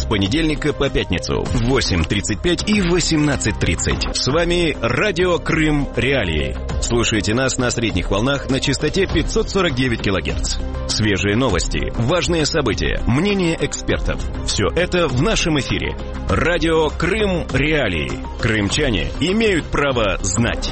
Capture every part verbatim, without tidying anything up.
понедельника по пятницу в восемь тридцать пять и восемнадцать тридцать. С вами Радио Крым Реалии. Слушайте нас на средних волнах на частоте пятьсот сорок девять килогерц. Свежие новости, важные события, мнения экспертов. Все это в нашем эфире. Радио Крым Реалии. Крымчане имеют право знать.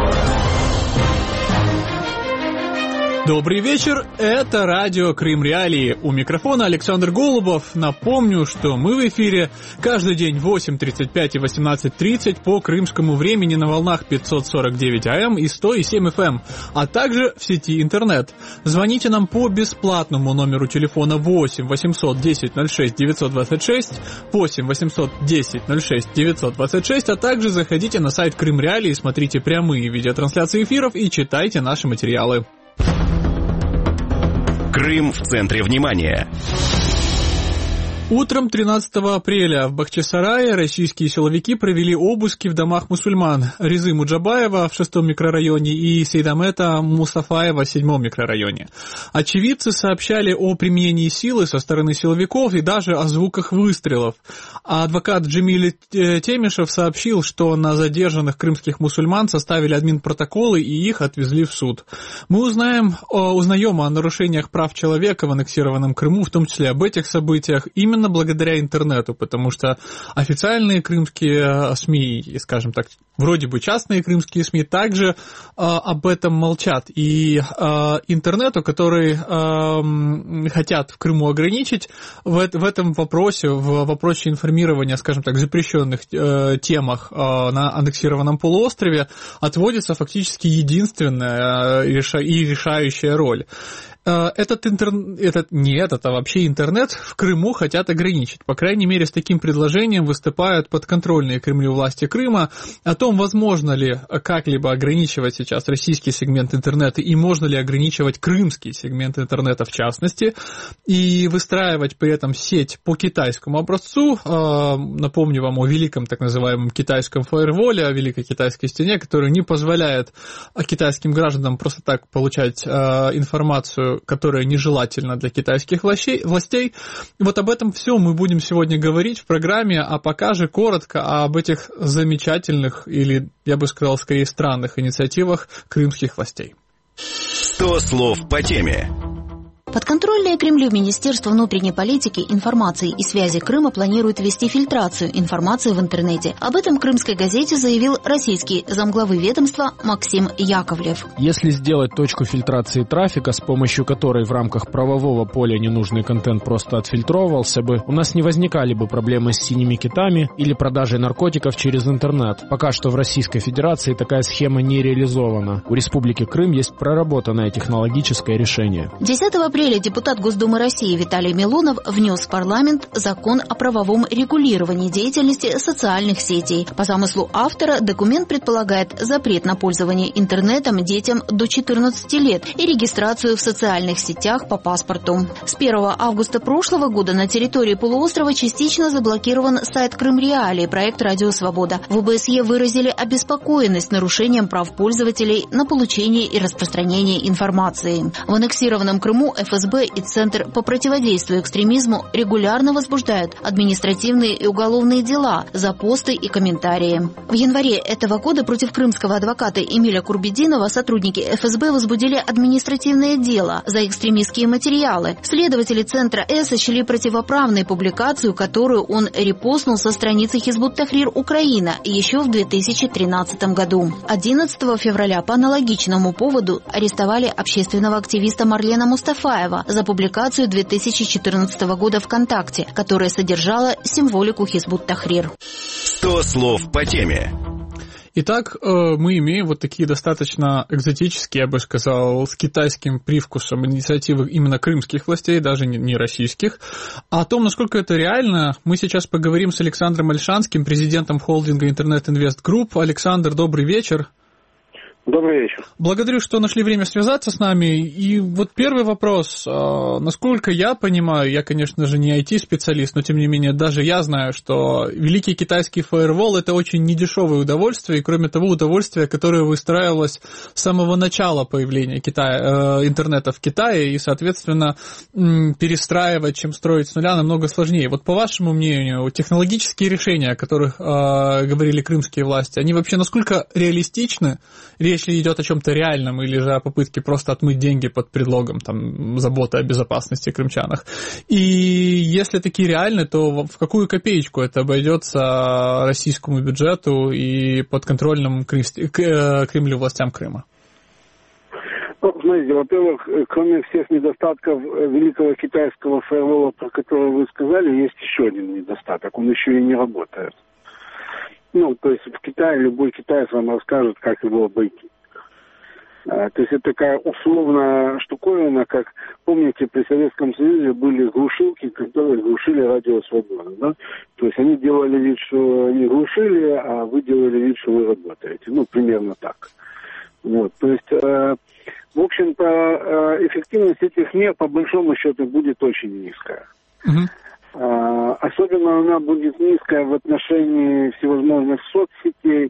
Добрый вечер, это радио Крым Реалии. У микрофона Александр Голубов. Напомню, что мы в эфире каждый день в восемь тридцать пять и восемнадцать тридцать по крымскому времени на волнах пятьсот сорок девять АМ и сто семь эф эм, а также в сети интернет. Звоните нам по бесплатному номеру телефона восемь восемьсот десять ноль шесть девятьсот двадцать шесть, восемь восемьсот десять ноль шесть девятьсот двадцать шесть, а также заходите на сайт Крым Реалии, смотрите прямые видеотрансляции эфиров и читайте наши материалы. Крым в центре внимания. Утром тринадцатого апреля в Бахчисарае российские силовики провели обыски в домах мусульман Резы Муджабаева в шестом микрорайоне и Сейдамета Мустафаева в седьмом микрорайоне. Очевидцы сообщали о применении силы со стороны силовиков и даже о звуках выстрелов. А адвокат Джемиль Темишев сообщил, что на задержанных крымских мусульман составили админпротоколы и их отвезли в суд. Мы узнаем, узнаем о нарушениях прав человека в аннексированном Крыму, в том числе об этих событиях, именно благодаря интернету, потому что официальные крымские СМИ, скажем так, вроде бы частные крымские СМИ, также э, об этом молчат. И э, интернету, который э, хотят в Крыму ограничить, в, в этом вопросе, в вопросе информирования, скажем так, запрещенных э, темах э, на аннексированном полуострове, отводится фактически единственная э, реша, и решающая роль. Этот интернет, этот, не этот, а вообще интернет в Крыму хотят ограничить. По крайней мере, с таким предложением выступают подконтрольные Кремлю власти Крыма. О том, возможно ли как-либо ограничивать сейчас российский сегмент интернета и можно ли ограничивать крымский сегмент интернета в частности, и выстраивать при этом сеть по китайскому образцу. Напомню вам о великом так называемом китайском фаерволе, о великой китайской стене, которая не позволяет китайским гражданам просто так получать информацию, которая нежелательна для китайских властей. Вот об этом все мы будем сегодня говорить в программе, а пока же коротко об этих замечательных, или, я бы сказал, скорее странных инициативах крымских властей. Сто слов по теме. Подконтрольное Кремлю Министерство внутренней политики, информации и связи Крыма планирует ввести фильтрацию информации в интернете. Об этом в «Крымской газете» заявил российский замглавы ведомства Максим Яковлев. Если сделать точку фильтрации трафика, с помощью которой в рамках правового поля ненужный контент просто отфильтровывался бы, у нас не возникали бы проблемы с синими китами или продажей наркотиков через интернет. Пока что в Российской Федерации такая схема не реализована. У Республики Крым есть проработанное технологическое решение. десятого апреля депутат Госдумы России Виталий Милонов внес в парламент закон о правовом регулировании деятельности социальных сетей. По замыслу автора документ предполагает запрет на пользование интернетом детям до четырнадцати лет и регистрацию в социальных сетях по паспорту. С первого августа прошлого года на территории полуострова частично заблокирован сайт Крым Реалии, проект «Радио Свобода». В ОБСЕ выразили обеспокоенность нарушением прав пользователей на получение и распространение информации. В аннексированном Крыму эф эс бэ и Центр по противодействию экстремизму регулярно возбуждают административные и уголовные дела за посты и комментарии. В январе этого года против крымского адвоката Эмиля Курбединова сотрудники эф эс бэ возбудили административное дело за экстремистские материалы. Следователи Центра Э сочли противоправной публикацию, которую он репостнул со страницы Хизбут Тахрир Украина еще в две тысячи тринадцатом году. одиннадцатого февраля по аналогичному поводу арестовали общественного активиста Марлена Мустафаева за публикацию две тысячи четырнадцатого года ВКонтакте, которая содержала символику Хизбут Тахрир. Сто слов по теме. Итак, мы имеем вот такие достаточно экзотические, я бы сказал, с китайским привкусом инициативы именно крымских властей, даже не российских. А о том, насколько это реально, мы сейчас поговорим с Александром Ольшанским, президентом холдинга Интернет Инвест Групп. Александр, добрый вечер. Добрый вечер. Благодарю, что нашли время связаться с нами. И вот первый вопрос. Насколько я понимаю, я, конечно же, не ай ти-специалист, но, тем не менее, даже я знаю, что великий китайский фаервол – это очень недешевое удовольствие, и, кроме того, удовольствие, которое выстраивалось с самого начала появления Китая, интернета в Китае, и, соответственно, перестраивать, чем строить с нуля, намного сложнее. Вот, по вашему мнению, технологические решения, о которых говорили крымские власти, они вообще насколько реалистичны? Речь ли идет о чем-то реальном или же о попытке просто отмыть деньги под предлогом там, заботы о безопасности крымчанах? И если такие реальны, то в какую копеечку это обойдется российскому бюджету и подконтрольным Кремлю властям Крыма? Ну, знаете, во-первых, кроме всех недостатков великого китайского фаервола, про который вы сказали, есть еще один недостаток. Он еще и не работает. Ну, то есть в Китае любой китаец вам расскажет, как его обойти. А, то есть это такая условная штуковина, как, помните, при Советском Союзе были глушилки, которые глушили радио «Свобода», да? То есть они делали вид, что они глушили, а вы делали вид, что вы работаете. Ну, примерно так. Вот, то есть, э, в общем-то, э, эффективность этих мер, по большому счету, будет очень низкая. Uh-huh. Uh, особенно она будет низкая в отношении всевозможных соцсетей.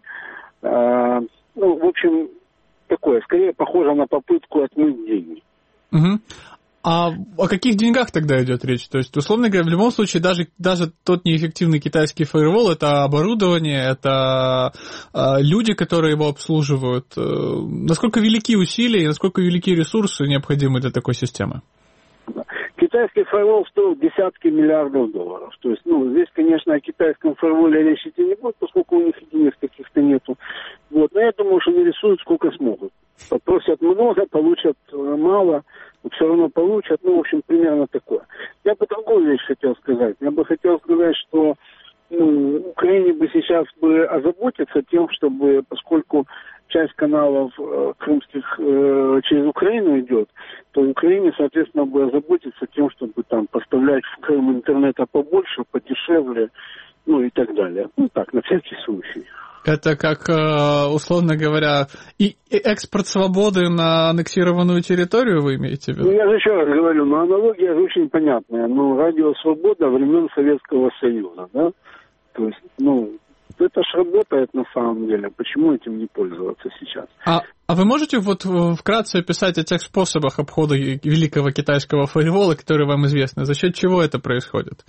Uh, ну, в общем, такое, скорее похоже на попытку отмыть деньги. Угу. А о каких деньгах тогда идет речь? То есть, условно говоря, в любом случае, даже, даже тот неэффективный китайский фаервол, это оборудование, это э, люди, которые его обслуживают. Э, насколько велики усилия и насколько велики ресурсы необходимы для такой системы? Китайский фаервол стоил десятки миллиардов долларов. То есть, ну, здесь, конечно, о китайском фаерволе речь идти не будет, поскольку у них денег каких-то нету. Вот. Но я думаю, что они рисуют сколько смогут. Попросят много, получат мало, но все равно получат. Ну, в общем, примерно такое. Я бы другую вещь хотел сказать. Я бы хотел сказать, что ну, Украине бы сейчас бы озаботиться тем, чтобы, поскольку часть каналов э, крымских э, через Украину идет, то Украине, соответственно, бы озаботиться тем, чтобы там поставлять в Крым интернета побольше, подешевле, ну и так далее. Ну так, на всякий случай. Это как, условно говоря, и экспорт свободы на аннексированную территорию вы имеете в виду? Ну, я же еще раз говорю, но аналогия же очень понятная. Ну, радио «Свобода» времен Советского Союза, да? То есть, ну, это ж работает на самом деле. Почему этим не пользоваться сейчас? А, а вы можете вот вкратце описать о тех способах обхода великого китайского фаервола, которые вам известны? За счет чего это происходит?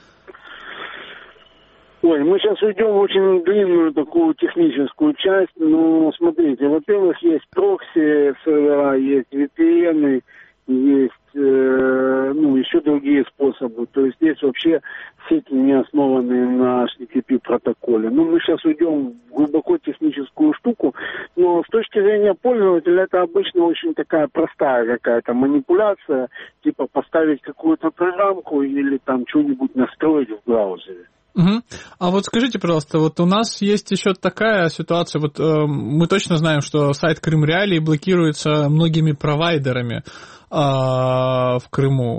Ой, мы сейчас уйдем в очень длинную такую техническую часть. Ну, смотрите, во-первых, есть прокси сервера, есть ви пи эн, есть э, ну, еще другие способы. То есть есть вообще сети, не основанные на эйч ти ти пи протоколе. Ну, мы сейчас уйдем в глубоко техническую штуку, но с точки зрения пользователя это обычно очень такая простая какая-то манипуляция, типа поставить какую-то программку или там что-нибудь настроить в браузере. Угу. А вот скажите, пожалуйста, вот у нас есть еще такая ситуация, вот э, мы точно знаем, что сайт Крым Реалии блокируется многими провайдерами э, в Крыму.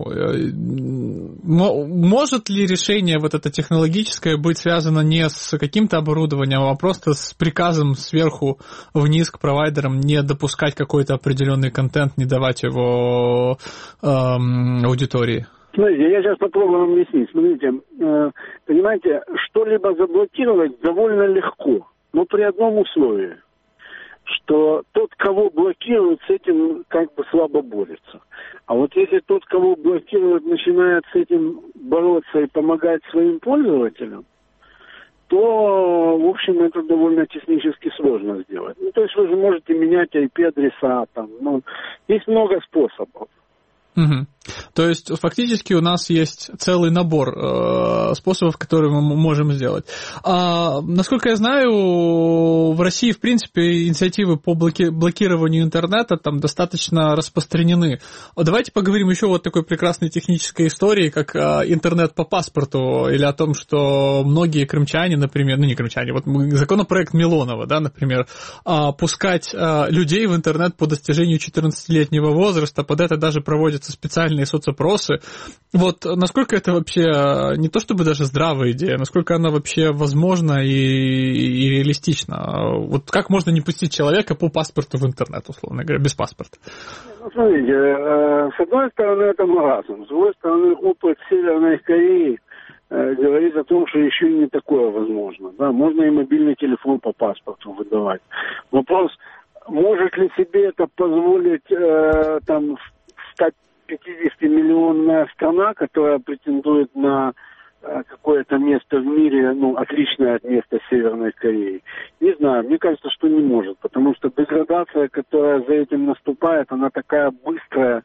Может ли решение вот это технологическое быть связано не с каким-то оборудованием, а просто с приказом сверху вниз к провайдерам не допускать какой-то определенный контент, не давать его э, аудитории? Смотрите, я сейчас попробую вам объяснить. Смотрите, э, понимаете, что-либо заблокировать довольно легко, но при одном условии, что тот, кого блокируют, с этим как бы слабо борется. А вот если тот, кого блокируют, начинает с этим бороться и помогать своим пользователям, то, в общем, это довольно технически сложно сделать. Ну, то есть вы же можете менять ай пи-адреса, там, ну, есть много способов. Угу. То есть фактически у нас есть целый набор э, способов, которые мы можем сделать. А, насколько я знаю, в России, в принципе, инициативы по блоки- блокированию интернета там достаточно распространены. Давайте поговорим еще вот такой прекрасной технической истории, как э, интернет по паспорту, или о том, что многие крымчане, например, ну не крымчане, вот законопроект Милонова, да, например, э, пускать э, людей в интернет по достижению четырнадцатилетнего возраста, под это даже проводятся проводятся специальные соцопросы. Вот насколько это вообще не то чтобы даже здравая идея, насколько она вообще возможна и, и реалистична? Вот как можно не пустить человека по паспорту в интернет, условно говоря, без паспорта? Ну, смотрите, э, с одной стороны, это маразм, с другой стороны, опыт Северной Кореи э, говорит о том, что еще и не такое возможно. Да, можно и мобильный телефон по паспорту выдавать. Вопрос, может ли себе это позволить э, там ста пятидесятимиллионная страна, которая претендует на э, какое-то место в мире, ну, отличное от места Северной Кореи? Не знаю, мне кажется, что не может, потому что деградация, которая за этим наступает, она такая быстрая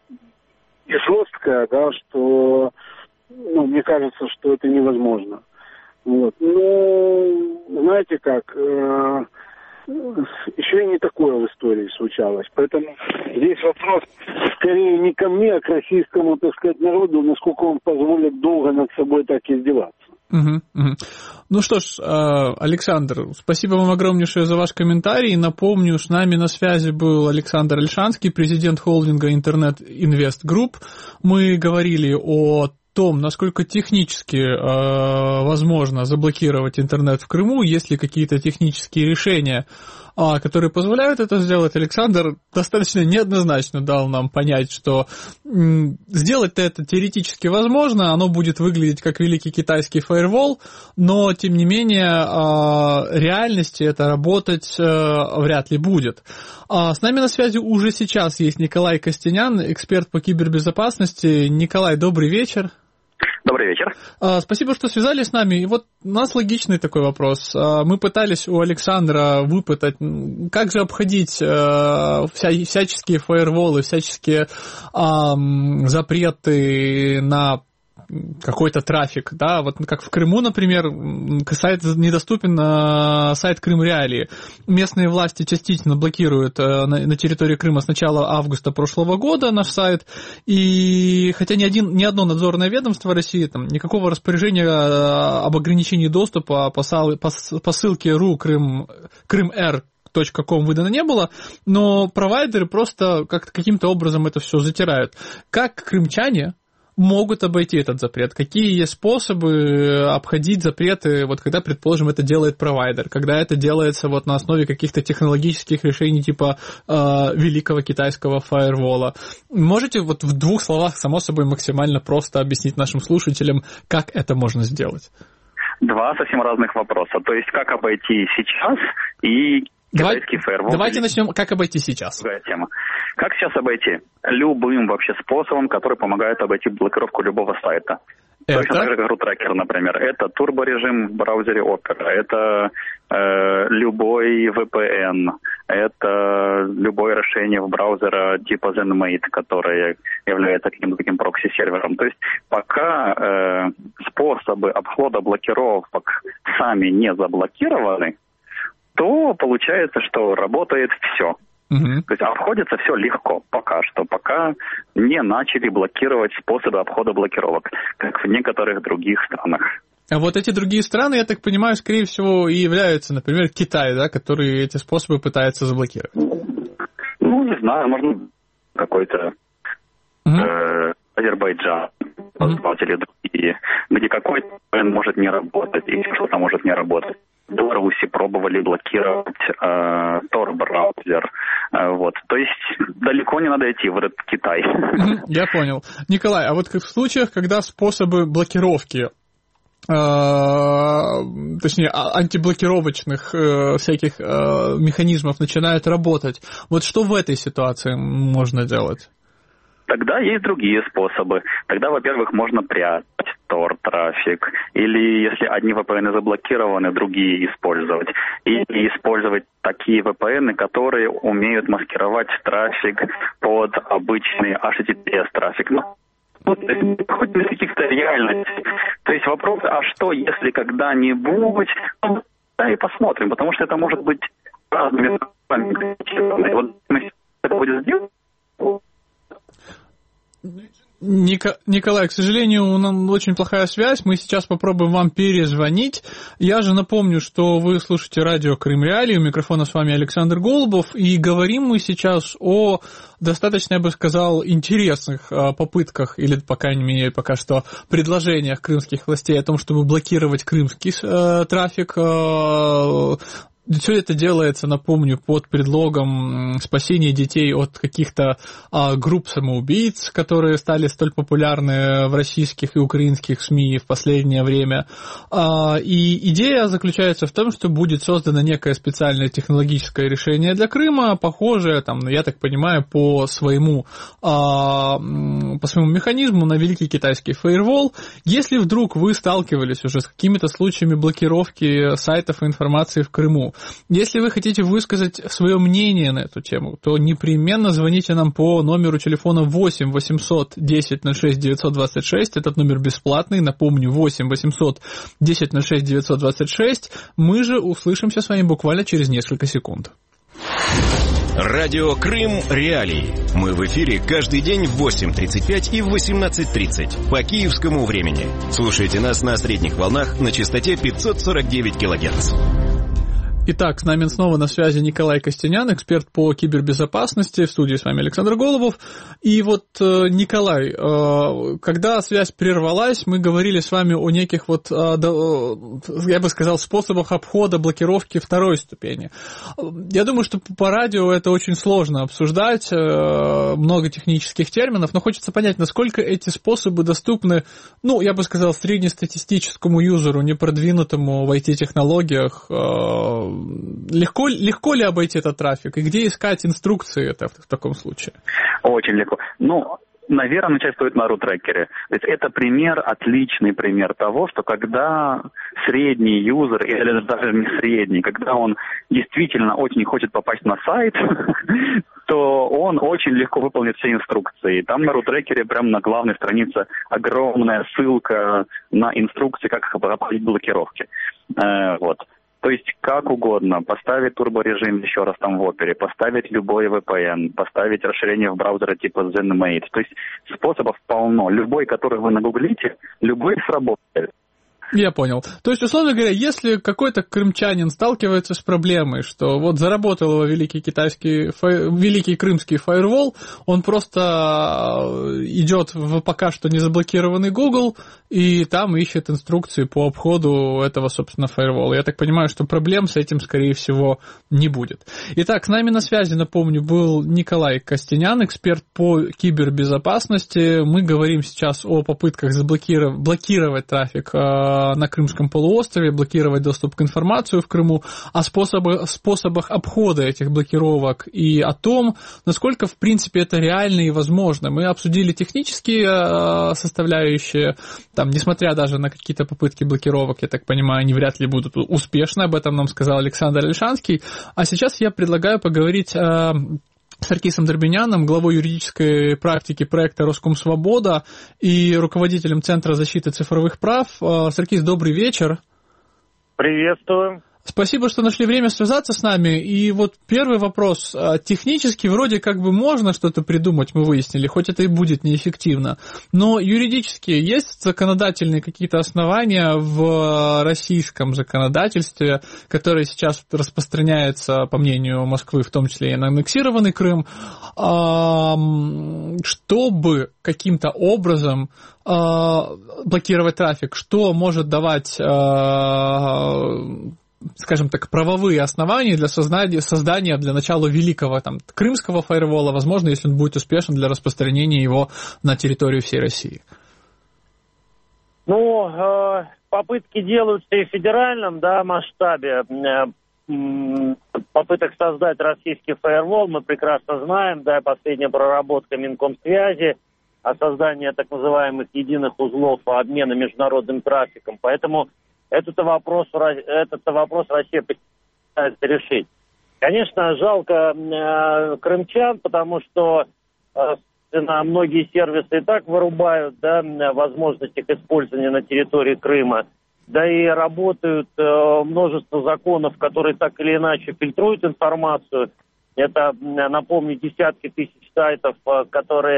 и жесткая, да, что, ну, мне кажется, что это невозможно. Вот. Ну, знаете как, э, еще и не такое в истории случалось. Поэтому здесь вопрос скорее не ко мне, а к российскому, так сказать, народу, насколько он позволит долго над собой так издеваться. Угу, угу. Ну что ж, Александр, спасибо вам огромнейшее за ваш комментарий. Напомню, с нами на связи был Александр Ольшанский, президент холдинга Интернет Инвест Групп. Мы говорили о том, насколько технически э, возможно заблокировать интернет в Крыму, есть ли какие-то технические решения, э, которые позволяют это сделать. Александр достаточно неоднозначно дал нам понять, что э, сделать-то это теоретически возможно, оно будет выглядеть как великий китайский фаервол, но, тем не менее, э, в реальности это работать э, вряд ли будет. А с нами на связи уже сейчас есть Николай Костенян, эксперт по кибербезопасности. Николай, добрый вечер. Добрый вечер. Спасибо, что связались с нами. И вот у нас логичный такой вопрос. Мы пытались у Александра выпытать, как же обходить вся, всяческие фаерволы, всяческие а, запреты на какой-то трафик, да, вот как в Крыму, например, сайт недоступен, сайт Крым Реалии. Местные власти частично блокируют на, на территории Крыма с начала августа прошлого года наш сайт, и хотя ни, один, ни одно надзорное ведомство России, там, никакого распоряжения об ограничении доступа по, по, по ссылке ру крым, крымр точка ком выдано не было, но провайдеры просто как-то каким-то образом это все затирают. Как крымчане могут обойти этот запрет? Какие есть способы обходить запреты, вот когда, предположим, это делает провайдер, когда это делается вот на основе каких-то технологических решений типа э, великого китайского фаервола? Можете вот в двух словах, само собой, максимально просто объяснить нашим слушателям, как это можно сделать? Два совсем разных вопроса. То есть, как обойти сейчас и Давай, китайский фаервол. Давайте начнем, как обойти сейчас. Другая тема. Как сейчас обойти? Любым вообще способом, который помогает обойти блокировку любого сайта. Это? Точно так же, как RootTracker, например. Это турборежим в браузере Opera, это э, любой ви пи эн, это любое решение в браузера типа ZenMate, которое является каким-то таким прокси-сервером. То есть пока э, способы обхода блокировок сами не заблокированы, то получается, что работает все. Uh-huh. То есть обходится все легко пока что, пока не начали блокировать способы обхода блокировок, как в некоторых других странах. А вот эти другие страны, я так понимаю, скорее всего и являются, например, Китай, да, который эти способы пытается заблокировать. Ну, не знаю, можно какой-то uh-huh. э, Азербайджан, uh-huh. или другие, где какой-то может не работать, и что-то может не работать. В Беларуси пробовали блокировать э, Tor-браузер. Э, вот. То есть далеко не надо идти в этот Китай. Я понял. Николай, а вот как в случаях, когда способы блокировки, э, точнее, антиблокировочных э, всяких э, механизмов начинают работать, вот что в этой ситуации можно делать? Тогда есть другие способы. Тогда, во-первых, можно прятать Tor-трафик. Или, если одни ви пи эн заблокированы, другие использовать. Или использовать такие ви пи эн, которые умеют маскировать трафик под обычный эйч ти ти пи эс-трафик. Ну, вот, хоть без каких-то реальностей. То есть вопрос, а что, если когда-нибудь... Ну, да, и посмотрим, потому что это может быть разными способами. Вот мы это будет сделать... Николай, к сожалению, у нас очень плохая связь, мы сейчас попробуем вам перезвонить. Я же напомню, что вы слушаете радио Крым Реалии, у микрофона с вами Александр Голубов, и говорим мы сейчас о достаточно, я бы сказал, интересных попытках, или, по крайней мере, пока что предложениях крымских властей о том, чтобы блокировать крымский э, трафик. Э, Все это делается, напомню, под предлогом спасения детей от каких-то а, групп самоубийц, которые стали столь популярны в российских и украинских СМИ в последнее время. А, и идея заключается в том, что будет создано некое специальное технологическое решение для Крыма, похожее, там, я так понимаю, по своему, а, по своему механизму на Великий Китайский фаервол. Если вдруг вы сталкивались уже с какими-то случаями блокировки сайтов и информации в Крыму, если вы хотите высказать свое мнение на эту тему, то непременно звоните нам по номеру телефона восемь восемьсот десять ноль шесть девятьсот двадцать шесть. Этот номер бесплатный, напомню, восемь восемьсот десять ноль шесть девятьсот двадцать шесть. Мы же услышимся с вами буквально через несколько секунд. Радио Крым Реалии. Мы в эфире каждый день в восемь тридцать пять и в восемнадцать тридцать по киевскому времени. Слушайте нас на средних волнах на частоте пятьсот сорок девять килогерц. Итак, с нами снова на связи Николай Костенян, эксперт по кибербезопасности. В студии с вами Александр Голубов. И вот, Николай, когда связь прервалась, мы говорили с вами о неких вот, я бы сказал, способах обхода блокировки второй ступени. Я думаю, что по радио это очень сложно обсуждать, много технических терминов, но хочется понять, насколько эти способы доступны, ну, я бы сказал, среднестатистическому юзеру, непродвинутому в ай ти-технологиях. Легко, легко ли обойти этот трафик? И где искать инструкции это в таком случае? Очень легко. Ну, наверное, начать стоит на рутрекере. То есть это пример, отличный пример того, что когда средний юзер, или даже не средний, когда он действительно очень хочет попасть на сайт, то он очень легко выполнит все инструкции. Там на рутрекере, прямо на главной странице, огромная ссылка на инструкции, как обходить блокировки. Вот. То есть как угодно, поставить турборежим еще раз там в опере, поставить любой ви пи эн, поставить расширение в браузере типа ZenMate. То есть способов полно. Любой, который вы нагуглите, любой сработает. Я понял. То есть, условно говоря, если какой-то крымчанин сталкивается с проблемой, что вот заработал его великий китайский, фай... великий крымский фаервол, он просто идет в пока что не заблокированный Google и там ищет инструкции по обходу этого, собственно, фаервола. Я так понимаю, что проблем с этим, скорее всего, не будет. Итак, с нами на связи, напомню, был Николай Костенян, эксперт по кибербезопасности. Мы говорим сейчас о попытках заблокировать блокировать трафик на Крымском полуострове, блокировать доступ к информации в Крыму, о способах, способах обхода этих блокировок и о том, насколько, в принципе, это реально и возможно. Мы обсудили технические составляющие, там, несмотря даже на какие-то попытки блокировок, я так понимаю, они вряд ли будут успешны, об этом нам сказал Александр Ольшанский. А сейчас я предлагаю поговорить о Саркисом Дорбеняном, главой юридической практики проекта «Роскомсвобода» и руководителем Центра защиты цифровых прав. Саркис, добрый вечер. Приветствую. Спасибо, что нашли время связаться с нами. И вот первый вопрос. Технически вроде как бы можно что-то придумать, мы выяснили, хоть это и будет неэффективно. Но юридически есть законодательные какие-то основания в российском законодательстве, которое сейчас распространяется, по мнению Москвы, в том числе и на аннексированный Крым, чтобы каким-то образом блокировать трафик, что может давать, скажем так, правовые основания для создания, создания для начала великого там, крымского фаервола, возможно, если он будет успешен, для распространения его на территорию всей России? Ну, э, попытки делаются и в федеральном, да, масштабе. Э, попыток создать российский фаервол мы прекрасно знаем, да, последняя проработка Минкомсвязи о создании так называемых единых узлов обмена международным трафиком. Поэтому Этот вопрос, этот вопрос Россия пытается решить. Конечно, жалко э, крымчан, потому что э, многие сервисы и так вырубают, да, возможность их использования на территории Крыма. Да и работают э, множество законов, которые так или иначе фильтруют информацию. Это, напомню, десятки тысяч сайтов, э, которые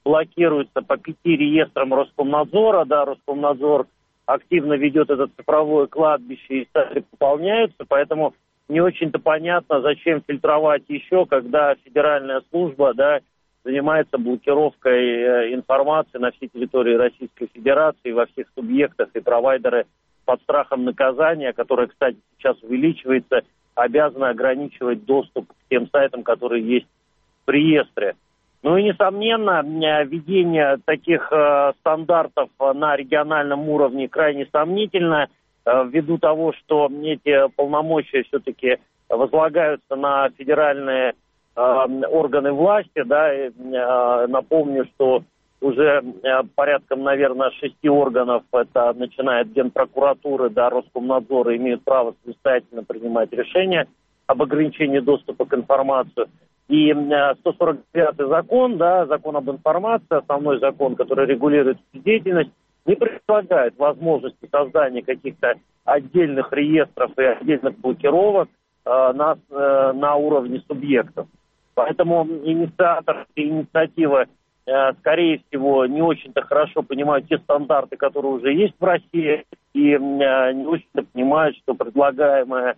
блокируется по пяти реестрам Роскомнадзора, да, Роскомнадзор активно ведет это цифровое кладбище, и сайты пополняются, поэтому не очень-то понятно, зачем фильтровать еще, когда федеральная служба, да, занимается блокировкой информации на всей территории Российской Федерации, во всех субъектах, и провайдеры под страхом наказания, которое, кстати, сейчас увеличивается, обязаны ограничивать доступ к тем сайтам, которые есть в реестре. Ну и, несомненно, введение таких э, стандартов на региональном уровне крайне сомнительно, э, ввиду того, что эти полномочия все-таки возлагаются на федеральные э, органы власти. Да, и, э, напомню, что уже э, порядком, наверное, шести органов, это начиная от Генпрокуратуры до Роскомнадзора, имеют право самостоятельно принимать решения об ограничении доступа к информации. И сто сорок девятый закон, да, закон об информации, основной закон, который регулирует деятельность, не предполагает возможности создания каких-то отдельных реестров и отдельных блокировок э, на, э, на уровне субъектов. Поэтому инициатор инициативы, э, скорее всего, не очень-то хорошо понимают те стандарты, которые уже есть в России, и э, не очень-то понимают, что предлагаемое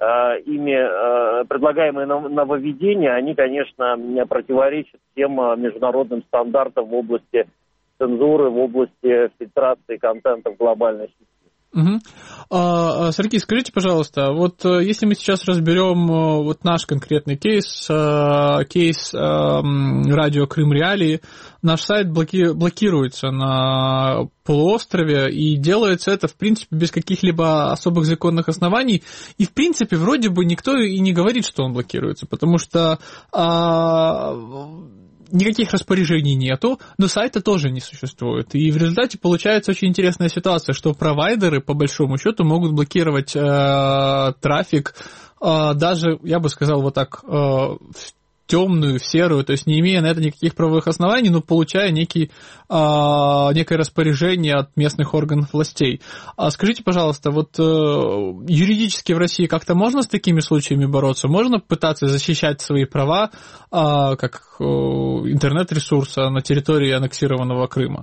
ими предлагаемые нововведения, они, конечно, противоречат всем международным стандартам в области цензуры, в области фильтрации контента в глобальной сети. Угу. А, Сергей, скажите, пожалуйста, вот если мы сейчас разберем вот наш конкретный кейс, кейс радио Крым Реалии, наш сайт блоки, блокируется на полуострове, и делается это, в принципе, без каких-либо особых законных оснований, и, в принципе, вроде бы никто и не говорит, что он блокируется, потому что а, никаких распоряжений нету, но сайта тоже не существует. И в результате получается очень интересная ситуация, что провайдеры, по большому счету, могут блокировать э, трафик э, даже, я бы сказал, вот так, э, в темную, в серую, то есть не имея на это никаких правовых оснований, но получая некий, а, некое распоряжение от местных органов властей. А скажите, пожалуйста, вот э, юридически в России как-то можно с такими случаями бороться? Можно пытаться защищать свои права а, как э, интернет-ресурса на территории аннексированного Крыма?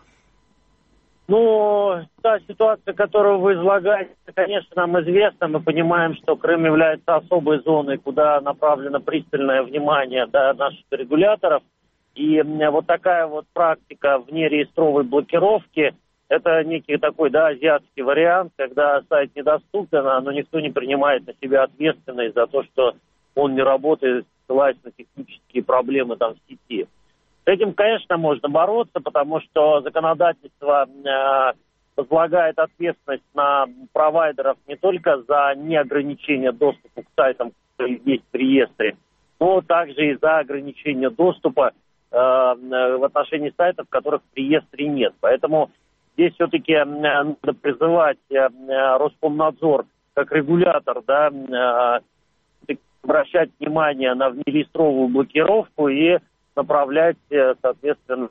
Ну, та ситуация, которую вы излагаете, конечно, нам известна. Мы понимаем, что Крым является особой зоной, куда направлено пристальное внимание, да, наших регуляторов. И вот такая вот практика внереестровой блокировки, это некий такой, да, азиатский вариант, когда сайт недоступен, но никто не принимает на себя ответственность за то, что он не работает, ссылаясь на технические проблемы там в сети. С этим, конечно, можно бороться, потому что законодательство э, возлагает ответственность на провайдеров не только за неограничение доступа к сайтам, которые есть в реестре, но также и за ограничение доступа э, в отношении сайтов, которых в реестре нет. Поэтому здесь все-таки э, надо призывать э, Роскомнадзор как регулятор, да, э, обращать внимание на внереестровую блокировку и направлять, соответственно,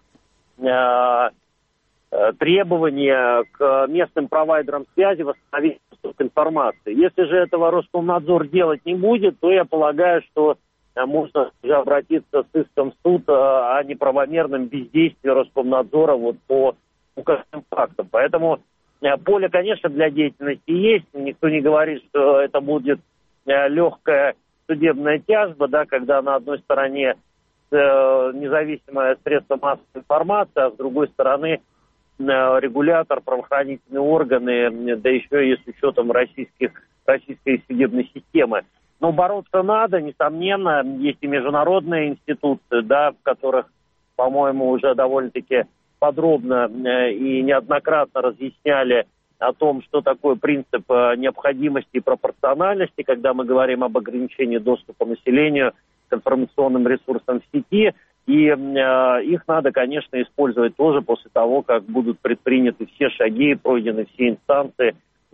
требования к местным провайдерам связи восстановить доступ к информации. Если же этого Роскомнадзор делать не будет, то я полагаю, что можно уже обратиться с иском в суд о неправомерном бездействии Роскомнадзора вот по указанным фактам. Поэтому поле, конечно, для деятельности есть. Никто не говорит, что это будет легкая судебная тяжба, да, когда на одной стороне независимое средство массовой информации, а с другой стороны регулятор, правоохранительные органы, да еще и с учетом российских, российской судебной системы. Но бороться надо, несомненно. Есть и международные институции, да, в которых, по-моему, уже довольно-таки подробно и неоднократно разъясняли о том, что такое принцип необходимости и пропорциональности, когда мы говорим об ограничении доступа населению к информационным ресурсам в сети, и э, их надо, конечно, использовать тоже после того, как будут предприняты все шаги, пройдены все инстанции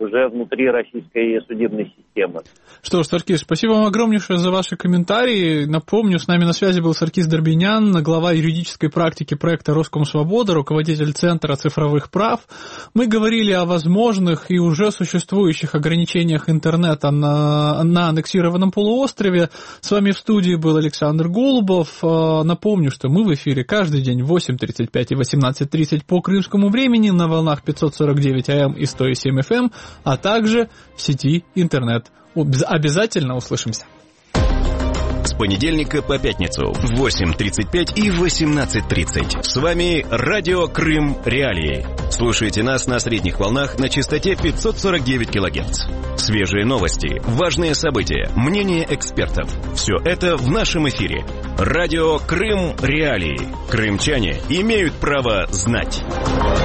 уже внутри российской судебной системы. Что ж, Саркис, спасибо вам огромнейшее за ваши комментарии. Напомню, с нами на связи был Саркис Дорбинян, глава юридической практики проекта «Роскомсвобода», руководитель Центра цифровых прав. Мы говорили о возможных и уже существующих ограничениях интернета на, на аннексированном полуострове. С вами в студии был Александр Голубов. Напомню, что мы в эфире каждый день в восемь тридцать пять и восемнадцать тридцать по крымскому времени на волнах пятьсот сорок девять эй эм и сто семь эф эм, а также в сети интернет. Обязательно услышимся. С понедельника по пятницу в восемь тридцать пять и восемнадцать тридцать. С вами Радио Крым Реалии. Слушайте нас на средних волнах на частоте пятьсот сорок девять килогерц. Свежие новости, важные события, мнения экспертов. Все это в нашем эфире. Радио Крым Реалии. Крымчане имеют право знать.